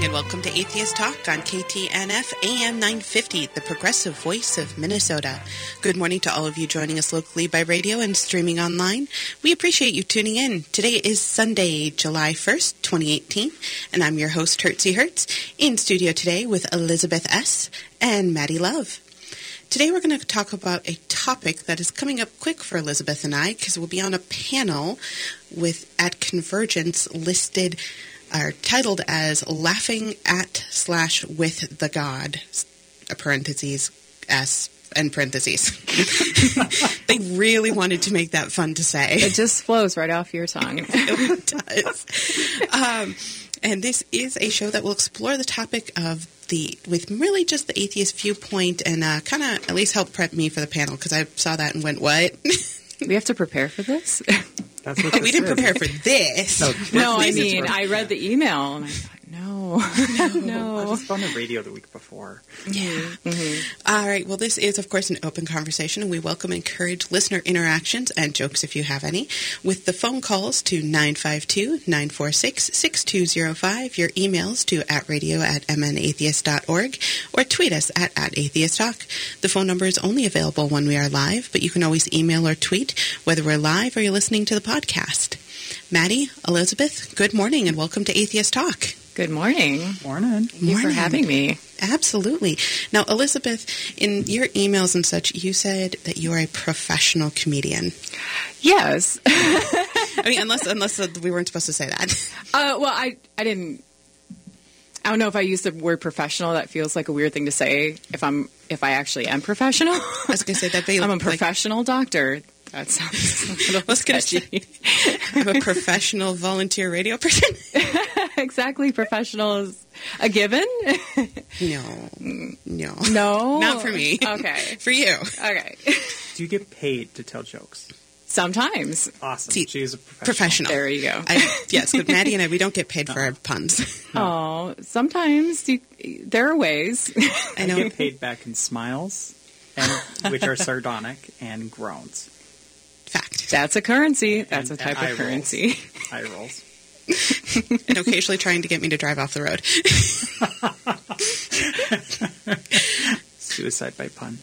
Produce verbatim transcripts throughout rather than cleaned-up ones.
and welcome to Atheist Talk on K T N F A M nine fifty, the progressive voice of Minnesota. Good morning to all of you joining us locally by radio and streaming online. We appreciate you tuning in. Today is Sunday, July first, twenty eighteen, and I'm your host, Hertzie Hertz, in studio today with Elizabeth S. and Maddie Love. Today we're going to talk about a topic that is coming up quick for Elizabeth and I, because we'll be on a panel with at Convergence listed are titled as Laughing at slash with the God, parentheses, S, and parentheses. They really wanted to make that fun to say. It just flows right off your tongue. It really does. Um, and this is a show that will explore the topic of the, with really just the atheist viewpoint and uh, kind of at least help prep me for the panel, because I saw that and went, what? We have to prepare for this? That's what we didn't is. prepare for this. No, no I this mean, for- I read the email and I thought, no, no. I was on the radio the week before. Yeah. Mm-hmm. All right. Well, this is, of course, an open conversation, and we welcome and encourage listener interactions and jokes if you have any, with the phone calls to nine five two, nine four six, six two zero five, your emails to at radio at m n atheist dot org, or tweet us at, at atheist talk. The phone number is only available when we are live, but you can always email or tweet whether we're live or you're listening to the podcast. Maddie, Elizabeth, good morning, and welcome to Atheist Talk. Good morning. Morning. Thank you for having me. Absolutely. Now, Elizabeth, in your emails and such, you said that you are a professional comedian. Yes. I mean, unless unless uh, we weren't supposed to say that. Uh, well, I, I didn't. I don't know if I use the word professional. That feels like a weird thing to say. If I'm, if I actually am professional, I was going to say that. Be I'm a like, professional doctor. That sounds a little I was going to say I'm a professional volunteer radio person. Exactly. Professional is a given. No, no, No, not for me. Okay, for you. Okay. Do you get paid to tell jokes? Sometimes. Awesome. See, She's a professional. Professional. There you go. I, yes, but Maddie and I, we don't get paid for our puns. Oh, sometimes you, there are ways. I I know. get paid back in smiles, and which are sardonic, and groans. Fact. That's a currency. That's And- a type and of eye currency. rolls. Eye rolls. And occasionally trying to get me to drive off the road. Suicide by pun.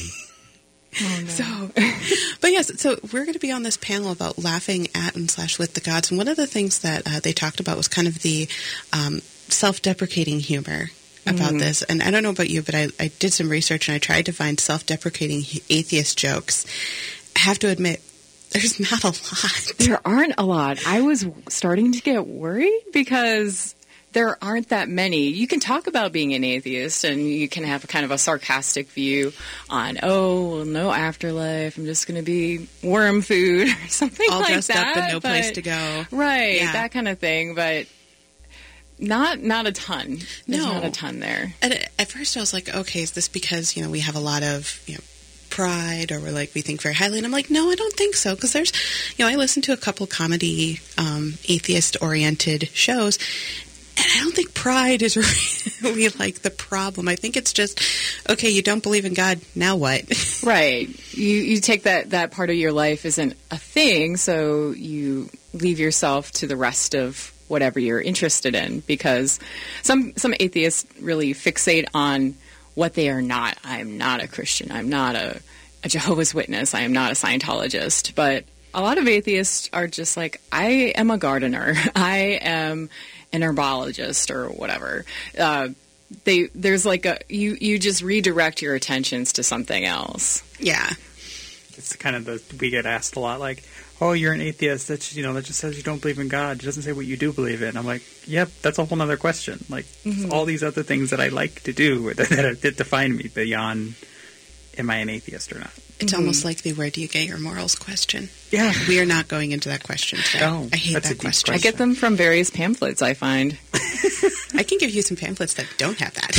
Oh, no. So, but yes, so we're going to be on this panel about laughing at and slash with the gods. And one of the things that uh, they talked about was kind of the um, self-deprecating humor about Mm-hmm. this. And I don't know about you, but I, I did some research and I tried to find self-deprecating atheist jokes. I have to admit, there's not a lot. There aren't a lot. I was starting to get worried because there aren't that many. You can talk about being an atheist and you can have kind of a sarcastic view on, oh, well, no afterlife. I'm just going to be worm food or something All like dressed that. up and no but- place to go. Right, Yeah. that kind of thing. But not not a ton. There's No. not a ton there. And at- at first I was like, okay, is this because, you know, we have a lot of, you know, pride, or we're like, we think very highly? And I'm like, no, I don't think so. Because there's, you know, I listen to a couple comedy, um, atheist-oriented shows, and I don't think pride is really like the problem. I think it's just, okay, you don't believe in God, now what? Right. You you take that, that part of your life isn't a thing, so you leave yourself to the rest of whatever you're interested in, because some some atheists really fixate on what they are not. I'm not a Christian. I'm not a, a Jehovah's Witness. I am not a Scientologist. But a lot of atheists are just like, I am a gardener. I am an herbologist or whatever. Uh, they there's like a you you just redirect your attentions to something else. Yeah. It's kind of the we get asked a lot, like, "Oh, you're an atheist. That's you know that just says you don't believe in God. It doesn't say what you do believe in." I'm like, "Yep, that's a whole other question. Like Mm-hmm. all these other things that I like to do that, that, that define me beyond, am I an atheist or not?" It's almost like the where do you get your morals question. Yeah. We are not going into that question today. No, I hate that's a that deep question. I get them from various pamphlets, I find. I can give you some pamphlets that don't have that.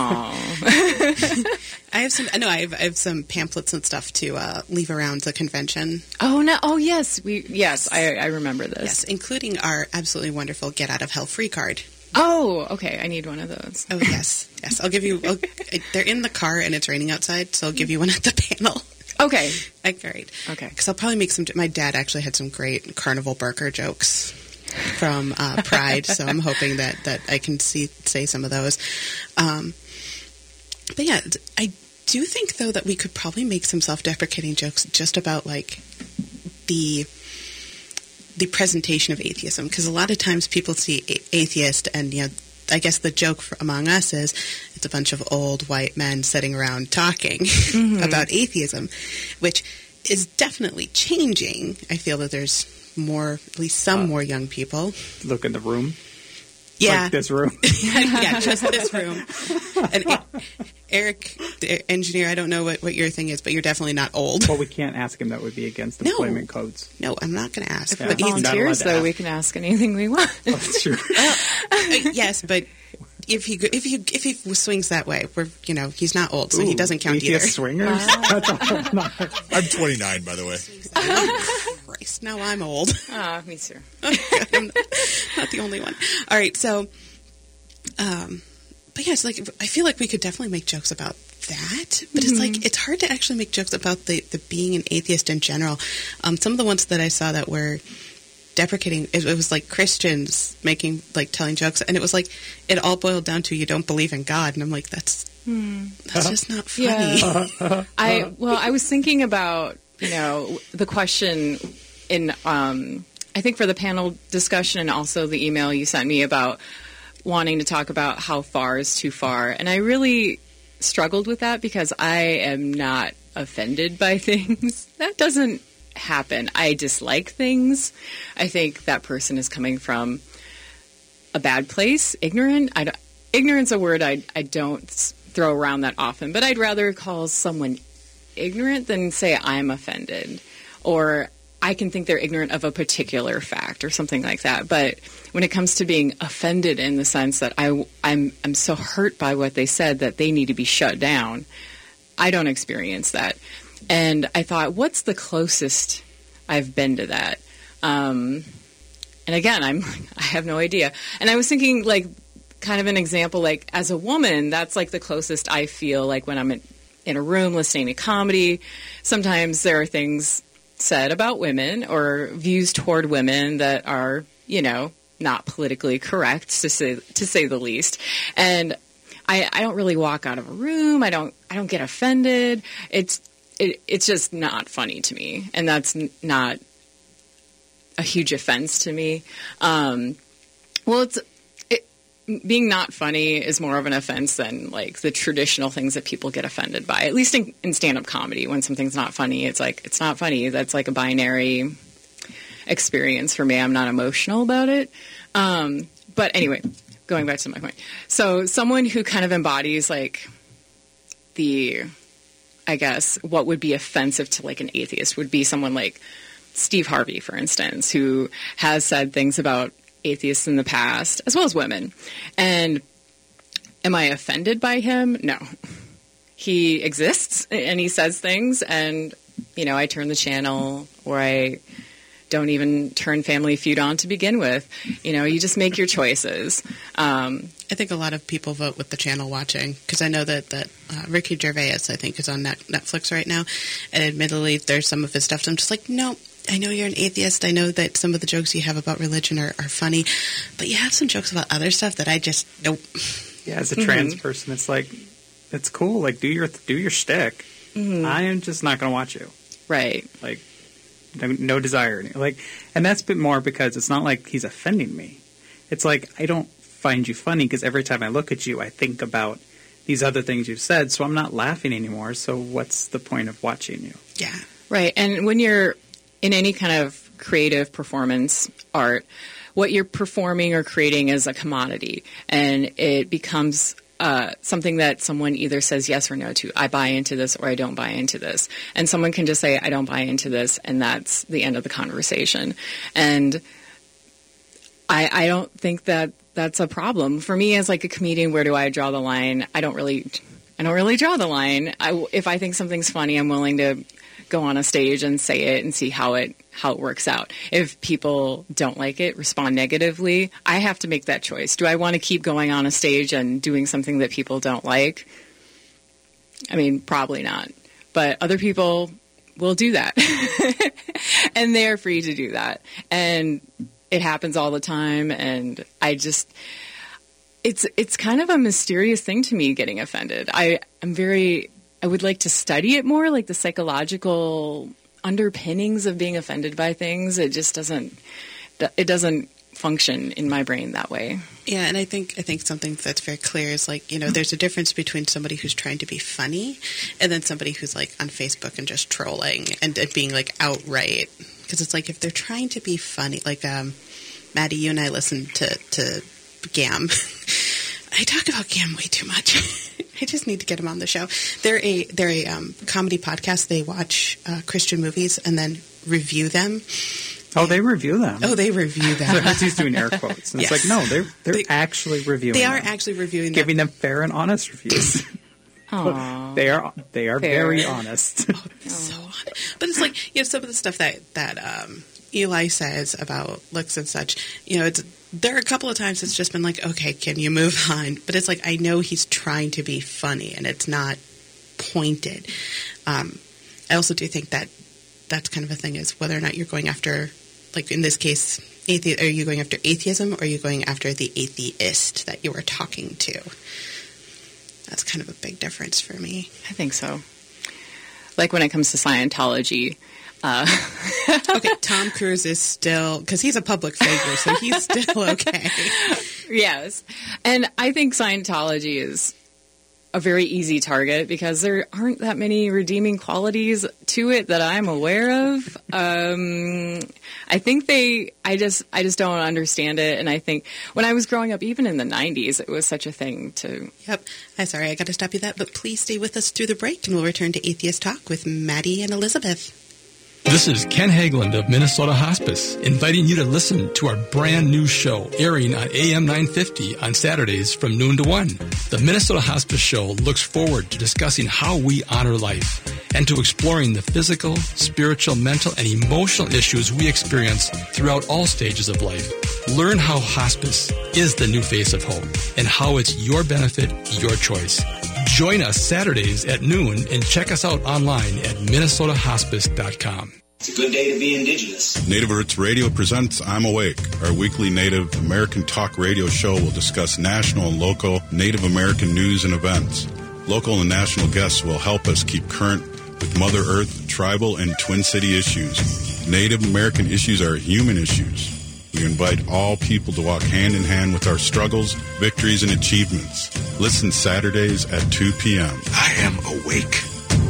Oh. I have some. No, I have, I have some pamphlets and stuff to uh, leave around the convention. Oh no! Oh yes, we yes, I, I remember this. Yes, including our absolutely wonderful "Get Out of Hell" free card. Oh, okay. I need one of those. Oh yes, yes. I'll give you. I'll, they're in the car and it's raining outside, so I'll give you one at the panel. Okay. Like, great. Okay. Because I'll probably make some. My dad actually had some great Carnival Barker jokes. from uh, Pride, so I'm hoping that, that I can see say some of those. Um, but yeah, I do think, though, that we could probably make some self-deprecating jokes just about, like, the the presentation of atheism, because a lot of times people see a- atheist and, you know, I guess the joke for, among us is it's a bunch of old white men sitting around talking mm-hmm. about atheism, which is definitely changing. I feel that there's more, at least some uh, more young people. Look in the room. Yeah. Like this room. Yeah, just this room. And Eric, the engineer, I don't know what, what your thing is, but you're definitely not old. Well, we can't ask him. That would be against no. employment codes. No, I'm not going to ask. If we're volunteers, though, ask. We can ask anything we want. Oh, that's true. uh, uh, yes, but if he if he if he swings that way, we're you know he's not old, so Ooh, he doesn't count either. Swingers. Uh, I'm twenty-nine, by the way. Oh, Christ, now I'm old. Ah, uh, me too. I'm not, not the only one. All right, so, um, but yes, like I feel like we could definitely make jokes about that, but mm-hmm. it's like it's hard to actually make jokes about the, the being an atheist in general. Um, some of the ones that I saw that were deprecating, it, it was like Christians making, like telling jokes, and it was like it all boiled down to you don't believe in God, and I'm like that's hmm. that's just not funny. Yeah. I well, I was thinking about you know the question in um, I think for the panel discussion and also the email you sent me about wanting to talk about how far is too far, and I really struggled with that because I am not offended by things. That doesn't happen. I dislike things. I think that person is coming from a bad place, ignorant. I don't, ignorance is a word I, I don't throw around that often, but I'd rather call someone ignorant than say I'm offended, or I can think they're ignorant of a particular fact or something like that. But when it comes to being offended in the sense that I, I'm, I'm so hurt by what they said that they need to be shut down, I don't experience that. And I thought, what's the closest I've been to that? Um, and again, I'm I have no idea. And I was thinking, like, kind of an example, like, as a woman, that's like the closest I feel, like when I'm in, in a room listening to comedy. Sometimes there are things said about women or views toward women that are, you know, not politically correct, to say to say the least. And I, I don't really walk out of a room. I don't I don't get offended. It's It, it's just not funny to me, and that's n- not a huge offense to me. Um, well, it's it, being not funny is more of an offense than like the traditional things that people get offended by. At least in, in stand-up comedy, when something's not funny, it's like it's not funny. That's like a binary experience for me. I'm not emotional about it. Um, but anyway, going back to my point. So, someone who kind of embodies like the I guess, what would be offensive to, like, an atheist would be someone like Steve Harvey, for instance, who has said things about atheists in the past, as well as women. And am I offended by him? No. He exists, and he says things, and, you know, I turn the channel, or I don't even turn Family Feud on to begin with. You know, you just make your choices. Um, I think a lot of people vote with the channel watching, because I know that, that uh, Ricky Gervais, I think, is on net, Netflix right now, and admittedly there's some of his stuff, so I'm just like, no, I know you're an atheist, I know that some of the jokes you have about religion are, are funny, but you have some jokes about other stuff that I just, nope. Yeah, as a trans mm-hmm. person, it's like, it's cool, like, do your do your shtick. Mm-hmm. I am just not going to watch you. Right. Like, no, no desire. Like, and that's a bit more because it's not like he's offending me. It's like, I don't find you funny because every time I look at you, I think about these other things you've said, so I'm not laughing anymore, so what's the point of watching you? Yeah. Right, and when you're in any kind of creative performance art, what you're performing or creating is a commodity, and it becomes uh, something that someone either says yes or no to. I buy into this or I don't buy into this. And someone can just say, I don't buy into this, and that's the end of the conversation. And I, I don't think that that's a problem. For me as like a comedian, where do I draw the line? I don't really, I don't really draw the line. I, if I think something's funny, I'm willing to go on a stage and say it and see how it how it works out. If people don't like it, respond negatively, I have to make that choice. Do I want to keep going on a stage and doing something that people don't like? I mean, probably not. But other people will do that. And they're free to do that. And it happens all the time, and I just it's it's kind of a mysterious thing to me, getting offended. I am very I would like to study it more, like the psychological underpinnings of being offended by things. It just doesn't it doesn't function in my brain that way. Yeah, and I think I think something that's very clear is, like, you know, there's a difference between somebody who's trying to be funny and then somebody who's like on Facebook and just trolling and, and being like outright. Because it's like, if they're trying to be funny, like um, Maddie, you and I listen to to Gam. I talk about Gam way too much. I just need to get him on the show. They're a they're a um, comedy podcast. They watch uh, Christian movies and then review them. Oh, they review them. Oh, they review them. He's doing air quotes. And Yes. It's like, no, they're they're They- actually reviewing They are them. actually reviewing them. Giving them fair and honest reviews. Aww. They are they are Fair. very honest. So honest. But it's like, you know, some of the stuff that that um, Eli says about looks and such. You know, it's there are a couple of times it's just been like, okay, can you move on? But it's like, I know he's trying to be funny, and it's not pointed. Um, I also do think that that's kind of a thing, is whether or not you're going after, like in this case, athe- are you going after atheism, or are you going after the atheist that you were talking to? That's kind of a big difference for me. I think so. Like when it comes to Scientology. Uh, Okay, Tom Cruise is still, because he's a public figure, so he's still okay. yes. And I think Scientology is a very easy target because there aren't that many redeeming qualities to it that I'm aware of. Um, I think they, I just, I just don't understand it. And I think when I was growing up, even in the nineties, it was such a thing to. Yep. I'm sorry, I got to stop you that, but please stay with us through the break, and we'll return to Atheist Talk with Maddie and Elizabeth. This is Ken Hageland of Minnesota Hospice, inviting you to listen to our brand new show airing on A M nine fifty on Saturdays from noon to one. The Minnesota Hospice Show looks forward to discussing how we honor life and to exploring the physical, spiritual, mental, and emotional issues we experience throughout all stages of life. Learn how hospice is the new face of hope and how it's your benefit, your choice. Join us Saturdays at noon and check us out online at minnesota hospice dot com. It's a good day to be Indigenous. Native Roots Radio presents I'm Awake. Our weekly Native American talk radio show will discuss national and local Native American news and events. Local and national guests will help us keep current with Mother Earth, tribal, and Twin City issues. Native American issues are human issues. We invite all people to walk hand in hand with our struggles, victories, and achievements. Listen Saturdays at two p.m. I am awake.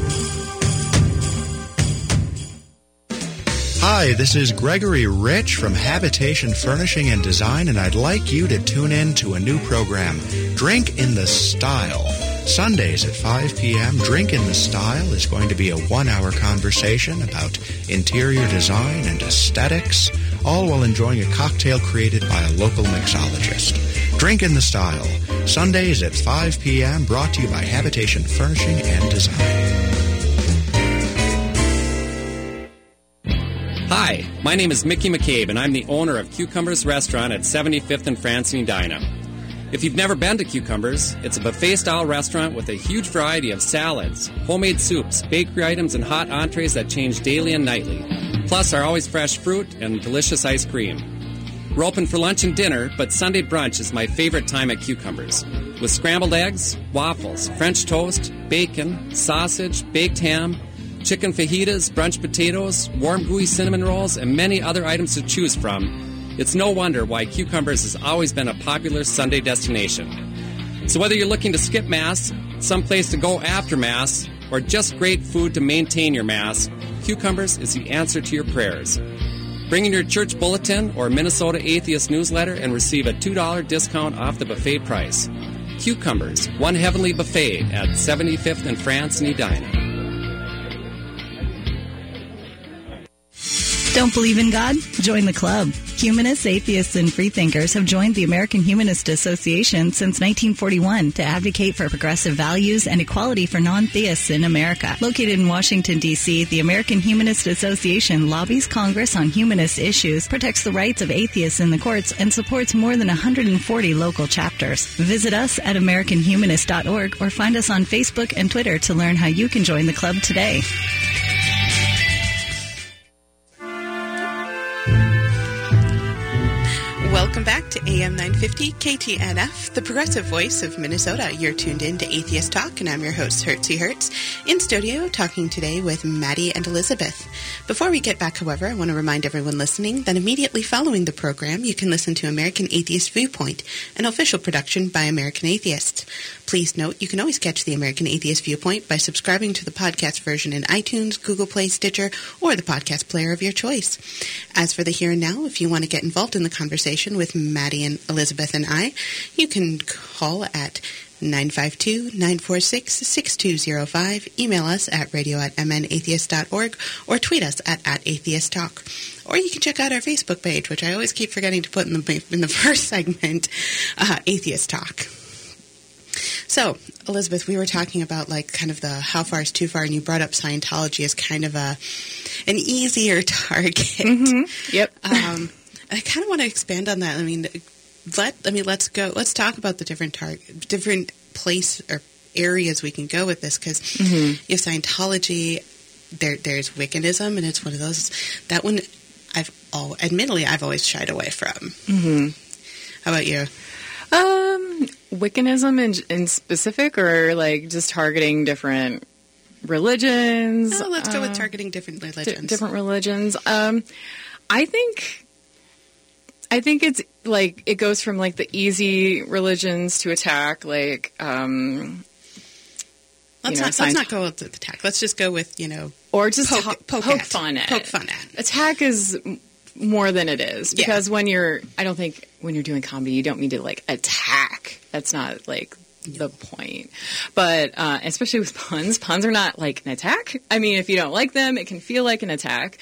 Hi, this is Gregory Rich from Habitation Furnishing and Design, and I'd like you to tune in to a new program, Drink in the Style. Sundays at five p.m., Drink in the Style is going to be a one-hour conversation about interior design and aesthetics, all while enjoying a cocktail created by a local mixologist. Drink in the Style, Sundays at five p.m., brought to you by Habitation Furnishing and Design. Hi, my name is Mickey McCabe, and I'm the owner of Cucumbers Restaurant at seventy-fifth and France and Edina. If you've never been to Cucumbers, it's a buffet-style restaurant with a huge variety of salads, homemade soups, bakery items, and hot entrees that change daily and nightly. Plus our always fresh fruit and delicious ice cream. We're open for lunch and dinner, but Sunday brunch is my favorite time at Cucumbers. With scrambled eggs, waffles, French toast, bacon, sausage, baked ham, chicken fajitas, brunch potatoes, warm gooey cinnamon rolls, and many other items to choose from, it's no wonder why Cucumbers has always been a popular Sunday destination. So whether you're looking to skip Mass, someplace to go after Mass, or just great food to maintain your Mass, Cucumbers is the answer to your prayers. Bring in your church bulletin or Minnesota Atheist newsletter and receive a two dollars discount off the buffet price. Cucumbers, one heavenly buffet at seventy-fifth and France in Edina. Don't believe in God? Join the club. Humanists, atheists, and freethinkers have joined the American Humanist Association since nineteen forty-one to advocate for progressive values and equality for non-theists in America. Located in Washington, D C, the American Humanist Association lobbies Congress on humanist issues, protects the rights of atheists in the courts, and supports more than one hundred forty local chapters. Visit us at american humanist dot org or find us on Facebook and Twitter to learn how you can join the club today. Welcome back to A M nine fifty K T N F, the progressive voice of Minnesota. You're tuned in to Atheist Talk, and I'm your host, Hertzie Hertz, in studio talking today with Maddie and Elizabeth. Before we get back, however, I want to remind everyone listening that immediately following the program, you can listen to American Atheist Viewpoint, an official production by American Atheists. Please note, you can always catch the American Atheist Viewpoint by subscribing to the podcast version in iTunes, Google Play, Stitcher, or the podcast player of your choice. As for the here and now, if you want to get involved in the conversation with Maddie and Elizabeth and I, you can call at nine five two, nine four six, six two zero five, email us at radio at m n atheist dot org, or tweet us at, at atheist talk. Or you can check out our Facebook page, which I always keep forgetting to put in the, in the first segment, uh, Atheist Talk. So, Elizabeth, we were talking about like kind of the how far is too far, and you brought up Scientology as kind of a an easier target. Mm-hmm. Yep. Um, I kind of want to expand on that. I mean, let I mean, let's go. Let's talk about the different target, different place or areas we can go with this, because mm-hmm. you have Scientology. There, there's Wiccanism, and it's one of those. That one, I've all admittedly I've always shied away from. Mm-hmm. How about you? Um, Wiccanism in, in specific, or like just targeting different religions? Oh, let's go uh, with targeting different religions. D- different religions. Um, I think, I think it's like it goes from like the easy religions to attack, like. Um, let's you know, not let's not go with the attack. Let's just go with you know, or just poke, poke, poke, poke at. fun at. Poke fun at. Attack is more than it is, because yeah. when you're, I don't think when you're doing comedy, you don't mean to like attack. That's not like the point. But uh, especially with puns, puns are not like an attack. I mean, if you don't like them, it can feel like an attack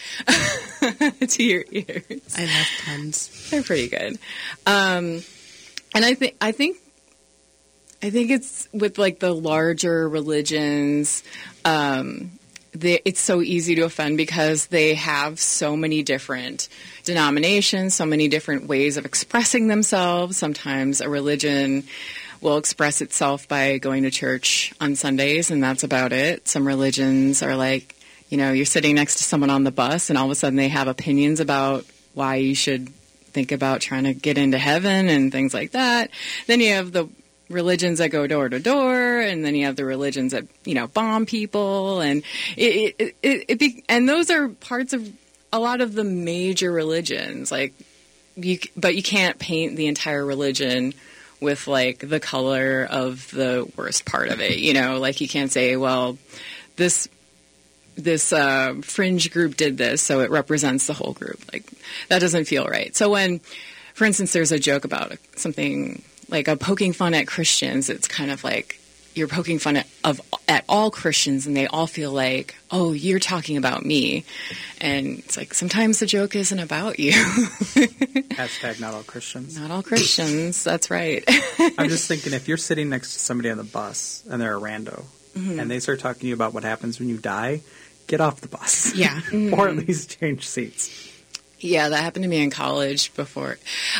to your ears. I love puns. They're pretty good. Um, and I think I think I think it's with like the larger religions. Um, They, it's so easy to offend because they have so many different denominations, so many different ways of expressing themselves. Sometimes a religion will express itself by going to church on Sundays, and that's about it. Some religions are like, you know, you're sitting next to someone on the bus, and all of a sudden they have opinions about why you should think about trying to get into heaven and things like that. Then you have the religions that go door to door, and then you have the religions that, you know, bomb people, and it, it, it, it be, and those are parts of a lot of the major religions, like you, but you can't paint the entire religion with like the color of the worst part of it, you know, like you can't say, well, this this uh, fringe group did this, so it represents the whole group. Like that doesn't feel right. So when, for instance, there's a joke about something like a poking fun at Christians, it's kind of like you're poking fun at, of, at all Christians, and they all feel like, oh, you're talking about me. And it's like, sometimes the joke isn't about you. Hashtag not all Christians. Not all Christians, that's right. I'm just thinking, if you're sitting next to somebody on the bus, and they're a rando, mm-hmm. and they start talking to you about what happens when you die, get off the bus. Yeah. Mm-hmm. Or at least change seats. Yeah, that happened to me in college before.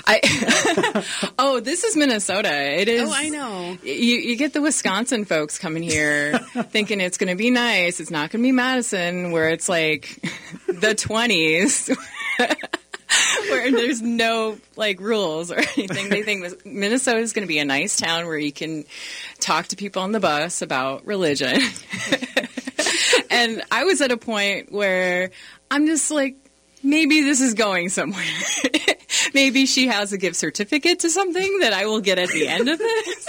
I oh, this is Minnesota. It is. Oh, I know. You you get the Wisconsin folks coming here thinking it's going to be nice. It's not going to be Madison, where it's like the twenties, where there's no like rules or anything. They think Minnesota is going to be a nice town where you can talk to people on the bus about religion. And I was at a point where I'm just like, maybe this is going somewhere. Maybe she has a gift certificate to something that I will get at the end of this.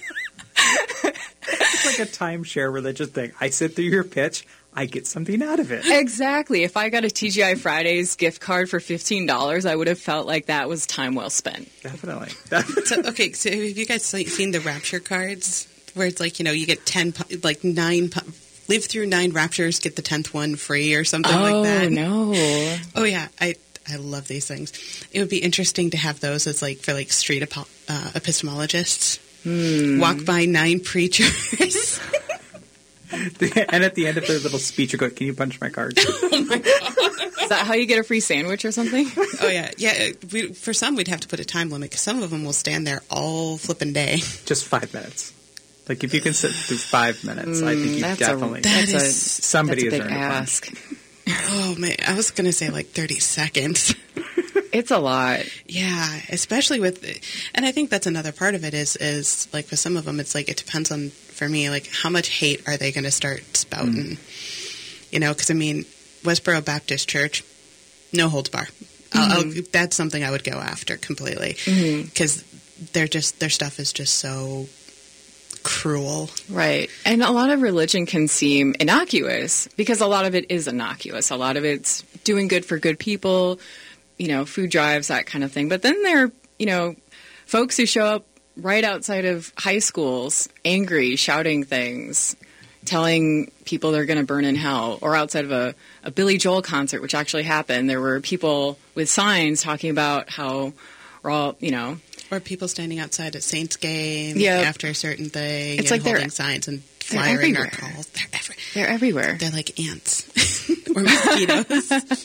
It's like a timeshare religious thing. I sit through your pitch, I get something out of it. Exactly. If I got a T G I Fridays gift card for fifteen dollars, I would have felt like that was time well spent. Definitely. So, okay, so have you guys seen the Rapture cards? Where it's like, you know, you get ten, like nine... live through nine raptures, get the tenth one free or something oh, like that. Oh, no. Oh, yeah. I I love these things. It would be interesting to have those as, like, for, like, street epo- uh, epistemologists. Hmm. Walk by nine preachers. And at the end of their little speech, you go, can you punch my card? Oh, my God. Is that how you get a free sandwich or something? Oh, yeah. Yeah. We, for some, we'd have to put a time limit, because some of them will stand there all flipping day. Just five minutes. Like, if you can sit through five minutes, mm, I think you definitely... A, that's that a, somebody that's a is big earned ask. a punch. Oh, man. I was going to say, like, thirty seconds. It's a lot. Yeah, especially with, and I think that's another part of it is, is like with some of them, it's like, it depends on, for me, like how much hate are they going to start spouting? Mm. You know, because I mean, Westboro Baptist Church, no holds bar. Mm-hmm. I'll, I'll, that's something I would go after completely because mm-hmm. they're just, their stuff is just so cruel. Right. And a lot of religion can seem innocuous because a lot of it is innocuous. A lot of it's doing good for good people, you know, food drives, that kind of thing. But then there are, you know, folks who show up right outside of high schools, angry, shouting things, telling people they're going to burn in hell, or outside of a, a Billy Joel concert, which actually happened. There were people with signs talking about how we're all, you know. Or people standing outside at Saints game yep. after a certain thing it's and like holding signs and flyering our calls. They're, every- they're everywhere. They're like ants or mosquitoes.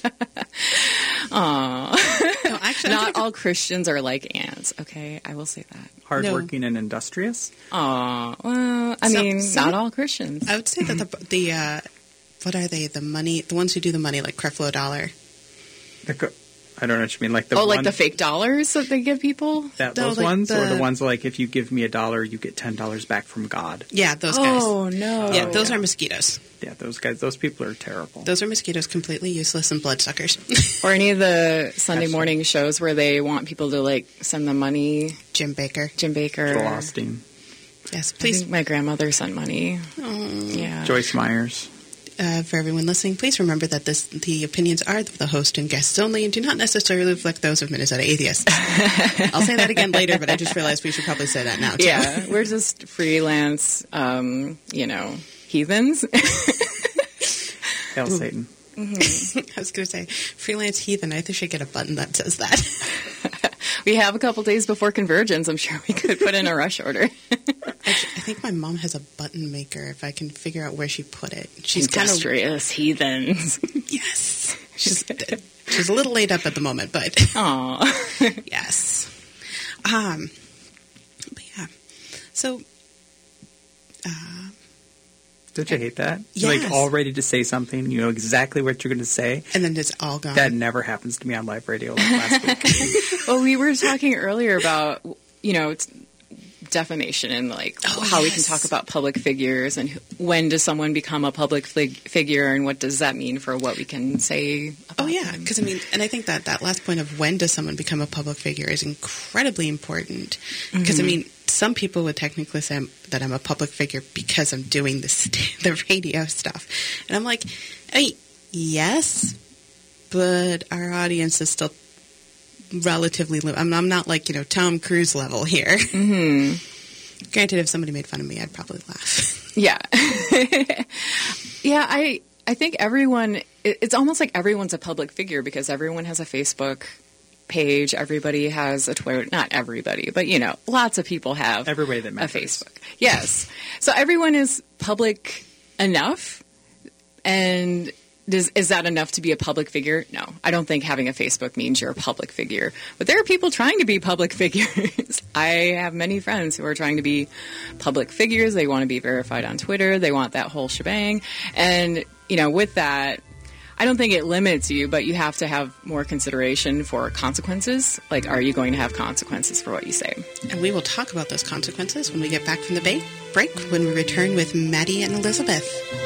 Aw. No, actually, Not all Christians are like ants, okay? I will say that. Hardworking no. and industrious? Aw. Well, I some, mean, some, not all Christians. I would say that the, the uh, what are they? The money, the ones who do the money, like Creflo Dollar. The, I don't know what you mean. Like the oh, one, like the fake dollars that they give people? That, no, those like ones? the, or the ones like, if you give me a dollar, you get ten dollars back from God? Yeah, those guys. Oh, no. Yeah, those yeah. are mosquitoes. Yeah, those guys, those people are terrible. Those are mosquitoes, completely useless and bloodsuckers. Or any of the Sunday morning shows where they want people to, like, send them money. Jim Baker. Jim Baker. Joel Osteen. Yes, please. I think my grandmother sent money. Oh. Yeah. Joyce Myers. Uh, for everyone listening, please remember that this, the opinions are of the host and guests only and do not necessarily reflect those of Minnesota Atheists. I'll say that again later, but I just realized we should probably say that now, too. Yeah, we're just freelance, um, you know, heathens. Hail Satan. Mm-hmm. I was going to say, freelance heathen. I think I should get a button that says that. We have a couple days before Convergence. I'm sure we could put in a rush order. Actually, I think my mom has a button maker if I can figure out where she put it. She's industrious kind of, heathens. Yes. She's, she's a little laid up at the moment, but. Aw. Yes. Um, but yeah. So, uh, don't you hate that? Yes. You're like all ready to say something. You know exactly what you're going to say. And then it's all gone. That never happens to me on live radio like last week. Well, we were talking earlier about, you know, it's defamation and like oh, how yes. we can talk about public figures and when does someone become a public fig- figure and what does that mean for what we can say about Oh, yeah. them. Because, I mean, and I think that that last point of when does someone become a public figure is incredibly important. Because, mm-hmm. I mean, some people would technically say I'm, that I'm a public figure because I'm doing this, the radio stuff. And I'm like, I mean, yes, but our audience is still relatively li- I'm, I'm not like, you know, Tom Cruise level here. Mm-hmm. Granted, if somebody made fun of me, I'd probably laugh. Yeah. Yeah, I I think everyone, it, it's almost like everyone's a public figure because everyone has a Facebook page. Everybody has a Twitter. Not everybody, but, you know, lots of people have everybody that a matters. Facebook. Yes. So everyone is public enough. And does, is that enough to be a public figure? No. I don't think having a Facebook means you're a public figure. But there are people trying to be public figures. I have many friends who are trying to be public figures. They want to be verified on Twitter. They want that whole shebang. And, you know, with that, I don't think it limits you, but you have to have more consideration for consequences. Like, are you going to have consequences for what you say? And we will talk about those consequences when we get back from the ba- break, when we return with Maddie and Elizabeth.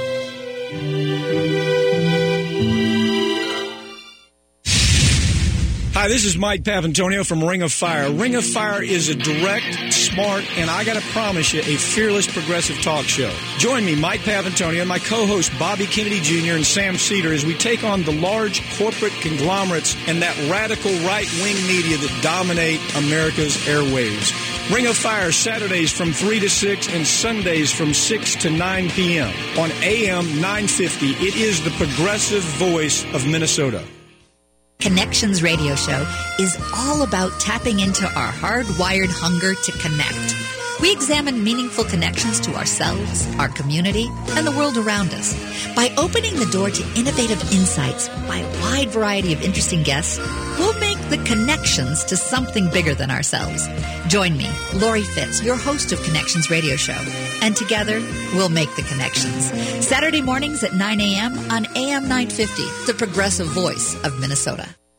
Hi, this is Mike Papantonio from Ring of Fire. Ring of Fire is a direct, smart, and I got to promise you, a fearless progressive talk show. Join me, Mike Papantonio, and my co-host Bobby Kennedy Junior and Sam Cedar as we take on the large corporate conglomerates and that radical right-wing media that dominate America's airwaves. Ring of Fire, Saturdays from three to six and Sundays from six to nine p.m. on A M nine fifty. It is the progressive voice of Minnesota. Connections Radio Show is all about tapping into our hardwired hunger to connect. We examine meaningful connections to ourselves, our community, and the world around us. By opening the door to innovative insights by a wide variety of interesting guests, we'll make the connections to something bigger than ourselves. Join me, Lori Fitz, your host of Connections Radio Show, and together we'll make the connections. Saturday mornings at nine a.m. on A M nine fifty, the progressive voice of Minnesota.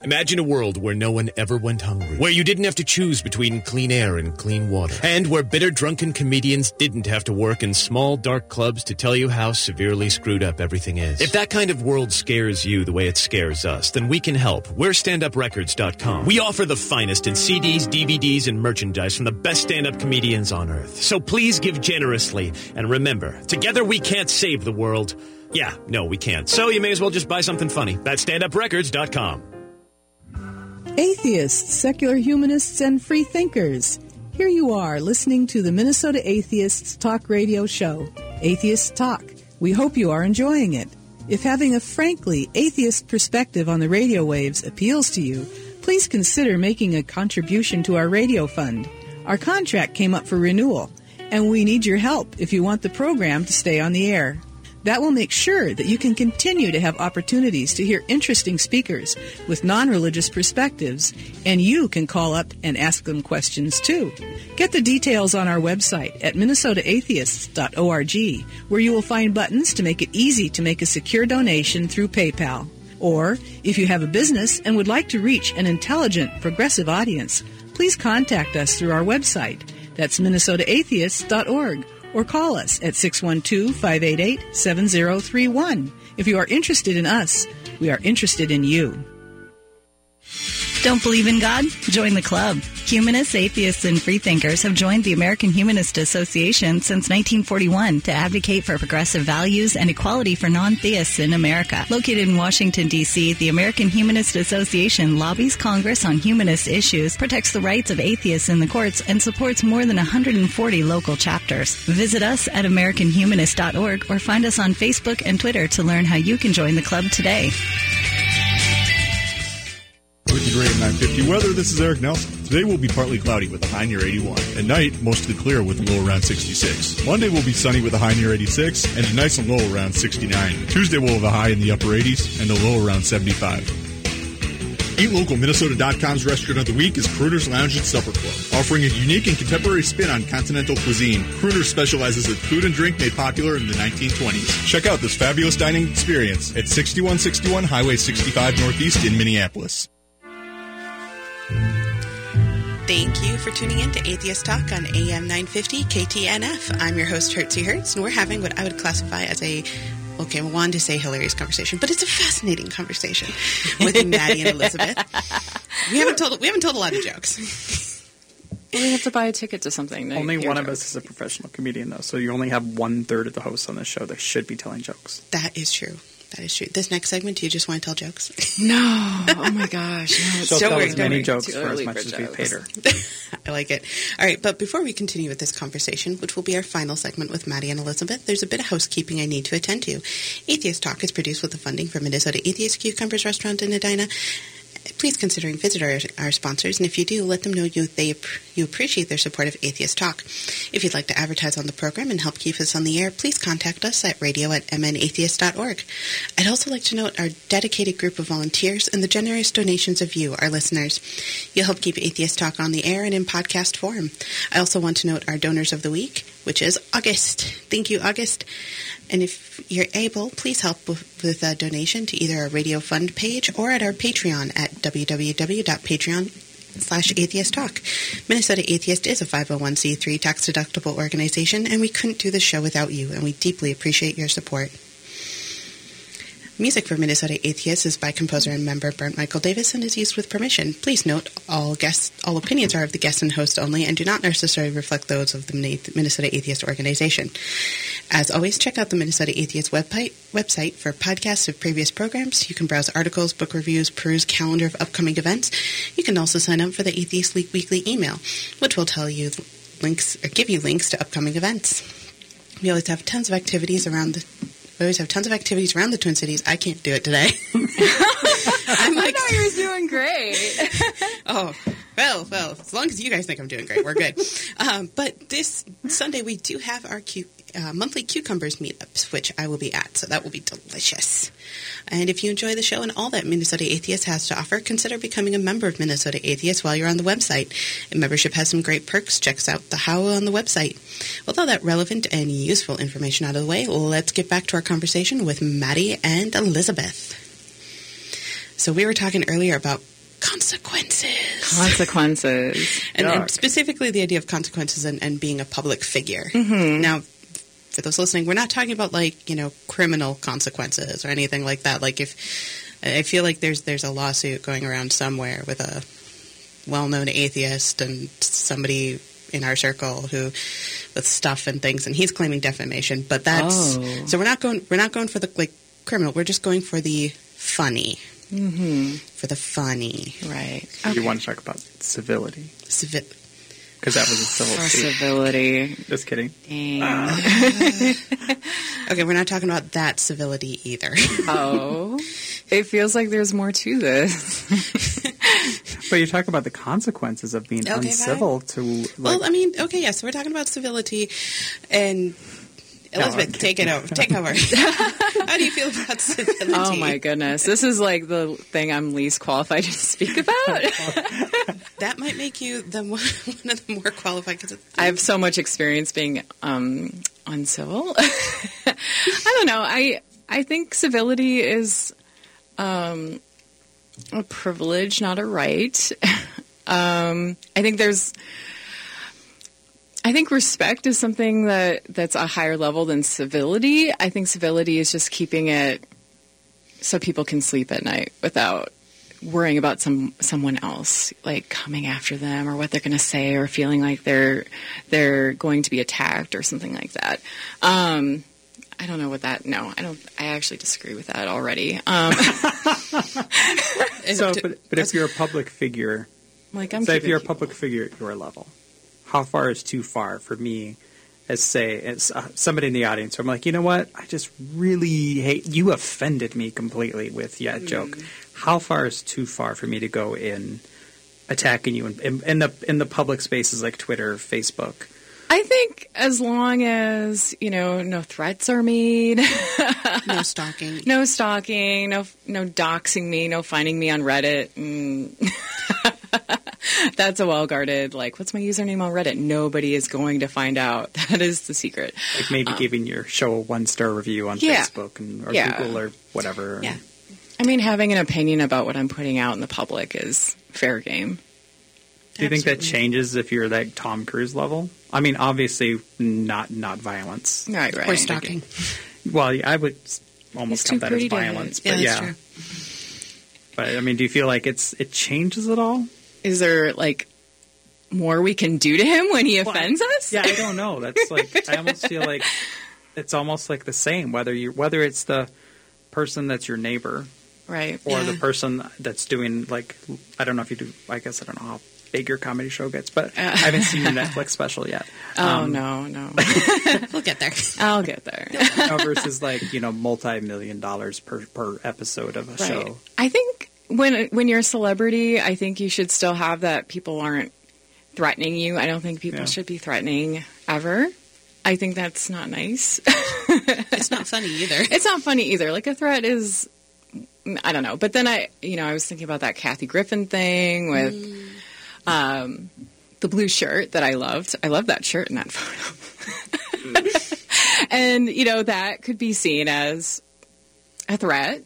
Imagine a world where no one ever went hungry, where you didn't have to choose between clean air and clean water, and where bitter, drunken comedians didn't have to work in small, dark clubs to tell you how severely screwed up everything is. If that kind of world scares you the way it scares us, then we can help. We're stand up records dot com. We offer the finest in C Ds, D V Ds, and merchandise from the best stand-up comedians on earth. So please give generously, and remember, together we can't save the world. Yeah, no, we can't. So you may as well just buy something funny. That's stand up records dot com. Atheists, secular humanists, and free thinkers. Here you are, listening to the Minnesota Atheists Talk Radio Show. Atheists Talk. We hope you are enjoying it. If having a frankly atheist perspective on the radio waves appeals to you, please consider making a contribution to our radio fund. Our contract came up for renewal, and we need your help if you want the program to stay on the air. That will make sure that you can continue to have opportunities to hear interesting speakers with non-religious perspectives, and you can call up and ask them questions too. Get the details on our website at minnesota atheists dot org, where you will find buttons to make it easy to make a secure donation through PayPal. Or, if you have a business and would like to reach an intelligent, progressive audience, please contact us through our website. That's minnesota atheists dot org. Or call us at six one two, five eight eight, seven zero three one. If you are interested in us, we are interested in you. Don't believe in God? Join the club. Humanists, atheists, and freethinkers have joined the American Humanist Association since nineteen forty-one to advocate for progressive values and equality for non-theists in America. Located in Washington, D C, the American Humanist Association lobbies Congress on humanist issues, protects the rights of atheists in the courts, and supports more than one hundred forty local chapters. Visit us at american humanist dot org or find us on Facebook and Twitter to learn how you can join the club today. With the great nine fifty weather, this is Eric Nelson. Today will be partly cloudy with a high near eighty-one. At night, mostly clear with a low around sixty-six. Monday will be sunny with a high near eighty-six and a nice and low around sixty-nine. Tuesday will have a high in the upper eighties and a low around seventy-five. Eat Local Minnesota dot com's restaurant of the week is Crooner's Lounge and Supper Club. Offering a unique and contemporary spin on continental cuisine, Crooner's specializes in food and drink made popular in the nineteen twenties. Check out this fabulous dining experience at sixty-one sixty-one Highway sixty-five Northeast in Minneapolis. Thank you for tuning in to Atheist Talk on A M nine fifty K T N F. I'm your host, Hertzie Hertz, and we're having what I would classify as a, okay, I wanted to say hilarious conversation, but it's a fascinating conversation with Maddie and Elizabeth. We haven't told we haven't told a lot of jokes. We have to buy a ticket to something. Only one jokes. of us is a professional comedian, though, so you only have one-third of the hosts on this show that should be telling jokes. That is true. That is true. This next segment, do you just want to tell jokes? No. Oh, my gosh. No, She'll so tell worry, as many worry. jokes Too for as early much for as we jokes. paid her. I like it. All right, but before we continue with this conversation, which will be our final segment with Maddie and Elizabeth, there's a bit of housekeeping I need to attend to. Atheist Talk is produced with the funding from Minnesota Atheist Cucumbers Restaurant in Edina. Please consider and visit our, our sponsors, and if you do, let them know you they you appreciate their support of Atheist Talk. If you'd like to advertise on the program and help keep us on the air, please contact us at radio at m n atheist dot org. I'd also like to note our dedicated group of volunteers and the generous donations of you, our listeners. You'll help keep Atheist Talk on the air and in podcast form. I also want to note our donors of the week, which is August. Thank you, August. And if you're able, please help with, with a donation to either our Radio Fund page or at our Patreon at w w w dot patreon slash atheist talk. Minnesota Atheist is a five oh one c three tax-deductible organization, and we couldn't do this show without you, and we deeply appreciate your support. Music for Minnesota Atheists is by composer and member Bernd Michael Davis and is used with permission. Please note, all guests, all opinions are of the guest and host only and do not necessarily reflect those of the Minnesota Atheist organization. As always, check out the Minnesota Atheist website, website for podcasts of previous programs. You can browse articles, book reviews, peruse calendar of upcoming events. You can also sign up for the Atheist League weekly email, which will tell you links or give you links to upcoming events. We always have tons of activities around the We always have tons of activities around the Twin Cities. I can't do it today. I'm like, I know you're doing great. oh, well, well, as long as you guys think I'm doing great, we're good. Um, but this Sunday we do have our cu- uh, monthly cucumbers meetups, which I will be at, so that will be delicious. And if you enjoy the show and all that Minnesota Atheist has to offer, consider becoming a member of Minnesota Atheist while you're on the website. And membership has some great perks. Check out the how on the website. With all that relevant and useful information out of the way, let's get back to our conversation with Maddie and Elizabeth. So we were talking earlier about consequences. Consequences. and, and specifically the idea of consequences and, and being a public figure. Mm-hmm. Now, for those listening, we're not talking about, like, you know, criminal consequences or anything like that. Like, if I feel like there's there's a lawsuit going around somewhere with a well-known atheist and somebody in our circle who with stuff and things, and he's claiming defamation. But that's Oh. so we're not going we're not going for the like criminal. We're just going for the funny. Mm-hmm. For the funny, right? You want to talk about civility? Civi- Because that was a civil For suit. civility. Just kidding. Dang. Okay, we're not talking about that civility either. Oh, it feels like there's more to this. But you talk about the consequences of being Okay, uncivil to. Like, Well, I mean, okay, yes, we're talking about civility, and Elizabeth, okay. take it over. Take over. How do you feel about civility? Oh my goodness, this is like the thing I'm least qualified to speak about. That might make you the one, one of the more qualified. Cause it's, I have so much experience being um, uncivil. I don't know. I I think civility is um, a privilege, not a right. um, I think there's. I think respect is something that, that's a higher level than civility. I think civility is just keeping it so people can sleep at night without worrying about some someone else like coming after them or what they're going to say or feeling like they're they're going to be attacked or something like that. Um, I don't know what that. No, I don't. I actually disagree with that already. Um, so, but, but if you're a public figure, like I'm say if keeping you're a people- public figure at your level, how far is too far for me? As say, as uh, somebody in the audience, I'm like, you know what? I just really hate you. Offended me completely with yeah joke. How far is too far for me to go in attacking you in, in, in the in the public spaces like Twitter, Facebook? I think as long as, you know, no threats are made. No stalking. No stalking, no no doxing me, no finding me on Reddit. Mm. That's a well-guarded, like, what's my username on Reddit? Nobody is going to find out. That is the secret. Like maybe Um, giving your show a one-star review on Yeah. Facebook and, or Yeah. Google or whatever. Yeah. I mean, having an opinion about what I'm putting out in the public is fair game. Do you think that changes if you're like Tom Cruise level? I mean, obviously not not violence. Right, right. Or stalking. Well, yeah, I would almost He's count too that as pretty to violence, hit. but Yeah, yeah. that's But I mean, do you feel like it's it changes at all? Is there, like, more we can do to him when he offends us? Yeah, I don't know. That's like I almost feel like it's almost like the same whether you whether it's the person that's your neighbor, right, or yeah. the person that's doing like I don't know if you do. I guess I don't know how big your comedy show gets, but I haven't seen your Netflix special yet. Oh, Um, no, no. We'll get there. I'll get there. uh, versus like you know multi-million dollars per per episode of a Right. show. I think when when you're a celebrity, I think you should still have that people aren't threatening you. I don't think people Yeah. should be threatening ever. I think that's not nice. It's not funny either. It's not funny either. Like a threat is, I don't know. But then I, you know, I was thinking about that Kathy Griffin thing with um, the blue shirt that I loved. I loved that shirt in that photo. And, you know, that could be seen as a threat.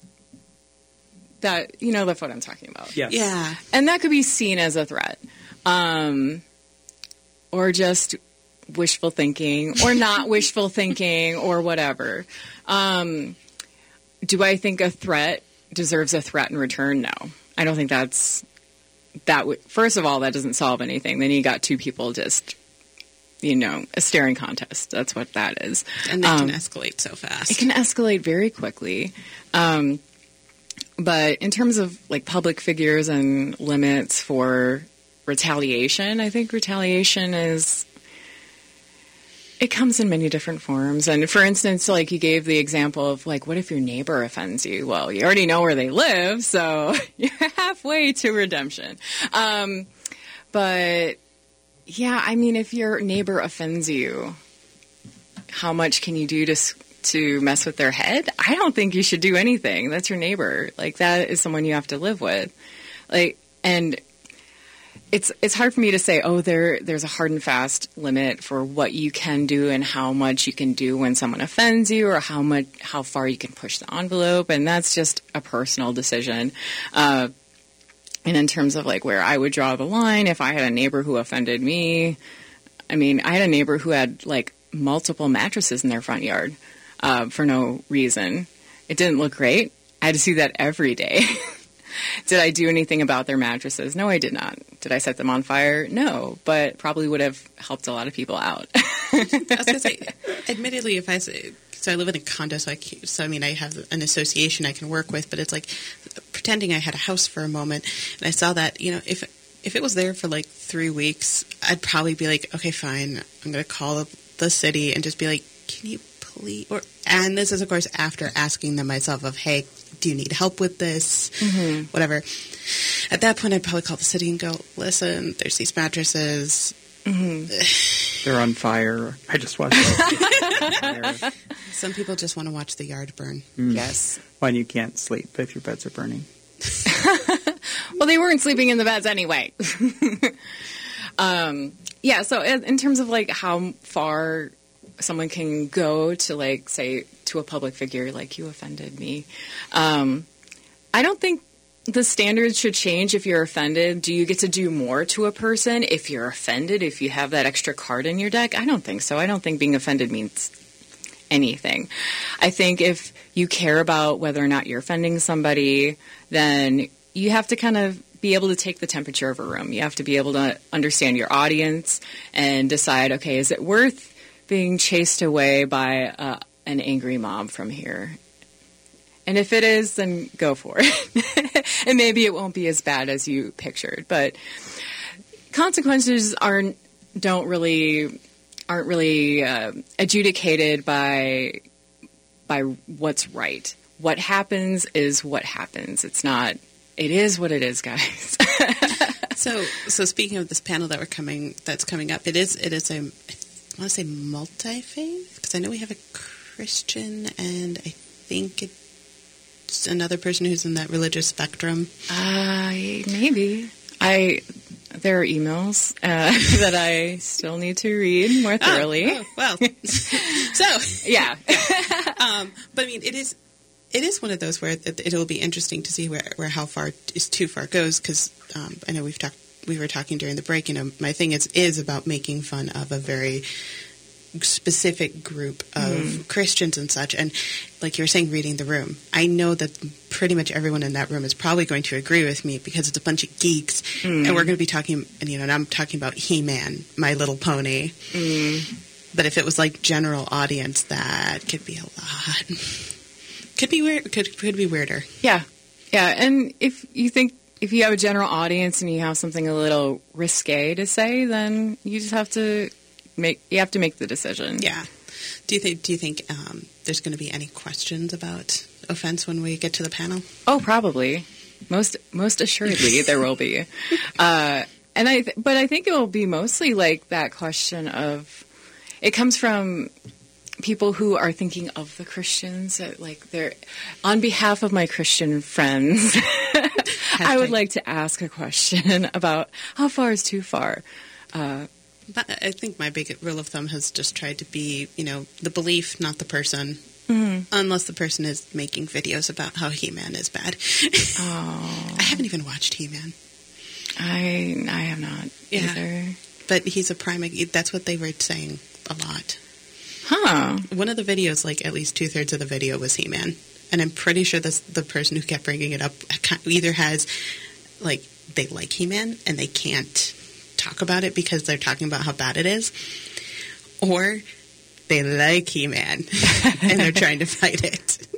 That, you know, the photo I'm talking about. Yes. Yeah. And that could be seen as a threat. Um, or just wishful thinking, or not wishful thinking, or whatever. Um, do I think a threat deserves a threat in return? No. I don't think that's... that. W- First of all, that doesn't solve anything. Then you got two people just, you know, a staring contest. That's what that is. And they Um, can escalate so fast. It can escalate very quickly. Um, but in terms of like public figures and limits for retaliation, I think retaliation is, it comes in many different forms. And for instance, like you gave the example of like, what if your neighbor offends you? Well, you already know where they live, so you're halfway to redemption. Um, but yeah, I mean, if your neighbor offends you, how much can you do to s- to mess with their head? I don't think you should do anything. That's your neighbor. Like that is someone you have to live with. Like, and it's it's hard for me to say, oh, there there's a hard and fast limit for what you can do and how much you can do when someone offends you, or how much how far you can push the envelope, and that's just a personal decision. Uh, And in terms of like where I would draw the line, if I had a neighbor who offended me, I mean, I had a neighbor who had like multiple mattresses in their front yard uh, for no reason. It didn't look great. I had to see that every day. Did I do anything about their mattresses? No, I did not. Did I set them on fire? No, but probably would have helped a lot of people out. I was going to say, admittedly, if I say, so I live in a condo, so I, so I mean, I have an association I can work with, but it's like pretending I had a house for a moment, and I saw that, you know, if if it was there for like three weeks, I'd probably be like, okay, fine, I'm going to call the city and just be like, can you please, or, and this is, of course, after asking them myself of, hey, do you need help with this? Mm-hmm. Whatever. At that point, I'd probably call the city and go, listen, there's these mattresses. Mm-hmm. They're on fire. I just watched it. Some people just want to watch the yard burn. Mm. Yes. When you can't sleep if your beds are burning. Well, they weren't sleeping in the beds anyway. um, yeah, so in terms of like how far someone can go to like say to a public figure, like you offended me, um, I don't think the standards should change if you're offended. Do you get to do more to a person if you're offended, if you have that extra card in your deck? I don't think so. I don't think being offended means anything. I think if you care about whether or not you're offending somebody, then you have to kind of be able to take the temperature of a room. You have to be able to understand your audience and decide, okay, is it worth being chased away by uh, an angry mob from here? And if it is, then go for it. And maybe it won't be as bad as you pictured. But consequences aren't don't really aren't really uh, adjudicated by by what's right. What happens is what happens. It's not. It is what it is, guys. so, so speaking of this panel that we're coming that's coming up, it is it is a I want to say multi-faith, because I know we have a Christian and I think it's another person who's in that religious spectrum. Uh, maybe. I there are emails uh, that I still need to read more thoroughly. Oh, oh well, so yeah. um, but I mean, it is it is one of those where it, it'll be interesting to see where, where how far is too far goes, because um, I know we've talked we were talking during the break. You know, my thing is is about making fun of a very specific group of mm. Christians and such, and like you were saying, reading the room. I know that pretty much everyone in that room is probably going to agree with me because it's a bunch of geeks, mm. and we're going to be talking. And you know, and I'm talking about He-Man, My Little Pony. Mm. But if it was like general audience, that could be a lot. Could be weird. Could could be weirder. Yeah, yeah. And if you think if you have a general audience and you have something a little risque to say, then you just have to. Make you have to make the decision. Yeah. Do you think? Do you think um, there's going to be any questions about offense when we get to the panel? Oh, probably. Most most assuredly there will be. Uh, and I, th- but I think it will be mostly like that question of. It comes from people who are thinking of the Christians, uh, like they're on behalf of my Christian friends. I would like to ask a question about how far is too far. Uh, But I think my big rule of thumb has just tried to be, you know, the belief, not the person. Mm-hmm. Unless the person is making videos about how He-Man is bad. Oh. I haven't even watched He-Man. I I have not yeah. either. But he's a prime. That's what they were saying a lot. Huh. One of the videos, like at least two-thirds of the video was He-Man. And I'm pretty sure this, the person who kept bringing it up either has, like, they like He-Man and they can't talk about it because they're talking about how bad it is, or they like He-Man and they're trying to fight it.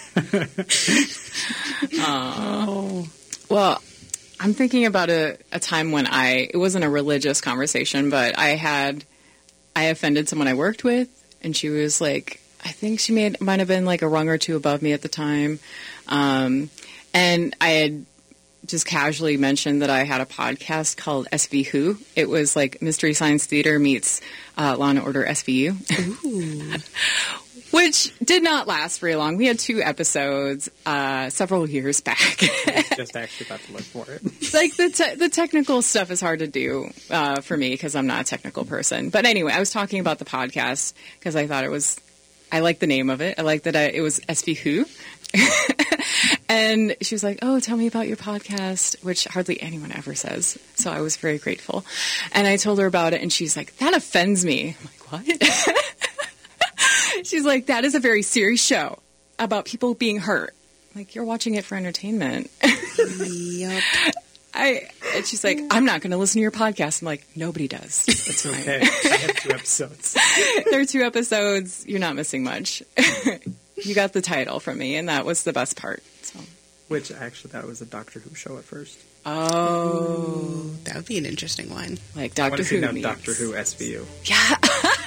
Oh. Well, I'm thinking about a, a time when I, it wasn't a religious conversation, but I had, I offended someone I worked with, and she was like, I think she made, might have been like a rung or two above me at the time. Um, and I had just casually mentioned that I had a podcast called S V Who. It was like Mystery Science Theater meets uh, Law and Order S V U. Ooh. Which did not last very long. We had two episodes uh, several years back. I was just actually about to look for it. Like the te- the technical stuff is hard to do uh, for me because I'm not a technical person. But anyway, I was talking about the podcast because I thought it was, I liked the name of it. I liked that I, it was S V Who. And And she was like, oh, tell me about your podcast, which hardly anyone ever says. So I was very grateful. And I told her about it, and she's like, that offends me. I'm like, what? She's like, that is a very serious show about people being hurt. Like, you're watching it for entertainment. Yep. I, and she's like, I'm not going to listen to your podcast. I'm like, nobody does. That's fine. Okay. I have two episodes. There are two episodes. You're not missing much. You got the title from me, and that was the best part. So. Which I actually thought was a Doctor Who show at first. Oh. That would be an interesting one. Like Doctor what if Who you know meets. Doctor Who S V U? Yeah.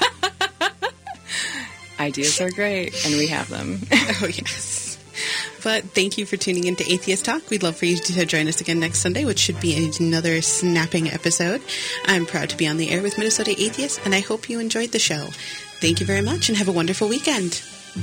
Ideas are great, and we have them. Oh, yes. But thank you for tuning in to Atheist Talk. We'd love for you to join us again next Sunday, which should be another snapping episode. I'm proud to be on the air with Minnesota Atheists, and I hope you enjoyed the show. Thank you very much, and have a wonderful weekend.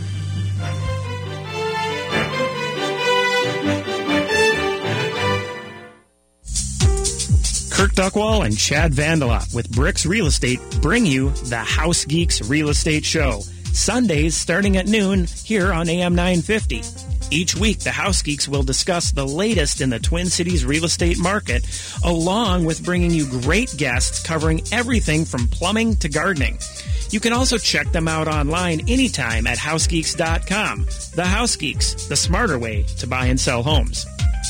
Kirk Duckwall and Chad Vandelop with Bricks Real Estate bring you the House Geeks Real Estate Show. Sundays starting at noon here on A M nine fifty. Each week, the House Geeks will discuss the latest in the Twin Cities real estate market, along with bringing you great guests covering everything from plumbing to gardening. You can also check them out online anytime at house geeks dot com. The House Geeks, the smarter way to buy and sell homes.